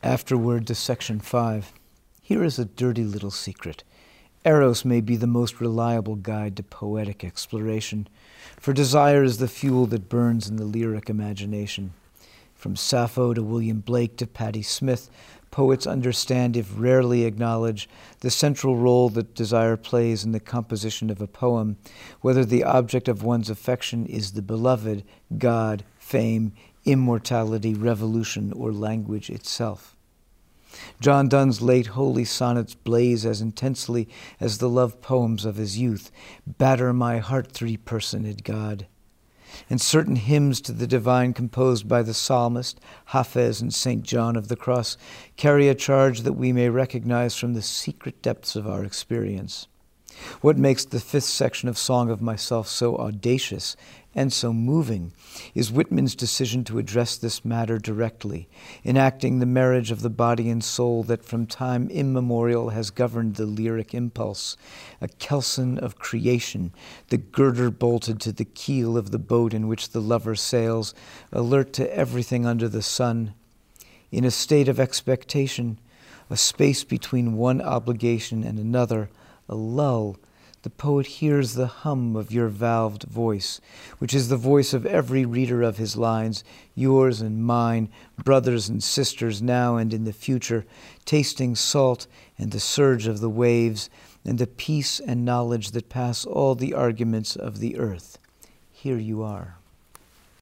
Afterward to section 5. Here is a dirty little secret. Eros may be the most reliable guide to poetic exploration, for desire is the fuel that burns in the lyric imagination. From Sappho to William Blake to Patti Smith, poets understand, if rarely acknowledge, the central role that desire plays in the composition of a poem, whether the object of one's affection is the beloved, God, fame, immortality, revolution, or language itself. John Donne's late holy sonnets blaze as intensely as the love poems of his youth. Batter my heart, three-personed God. And certain hymns to the divine composed by the psalmist, Hafez and St. John of the Cross, carry a charge that we may recognize from the secret depths of our experience. What makes the 5th section of Song of Myself so audacious and so moving is Whitman's decision to address this matter directly, enacting the marriage of the body and soul that from time immemorial has governed the lyric impulse, a kelson of creation, the girder bolted to the keel of the boat in which the lover sails, alert to everything under the sun. In a state of expectation, a space between one obligation and another, a lull, the poet hears the hum of your valved voice, which is the voice of every reader of his lines, yours and mine, brothers and sisters now and in the future, tasting salt and the surge of the waves, and the peace and knowledge that pass all the arguments of the earth. Here you are.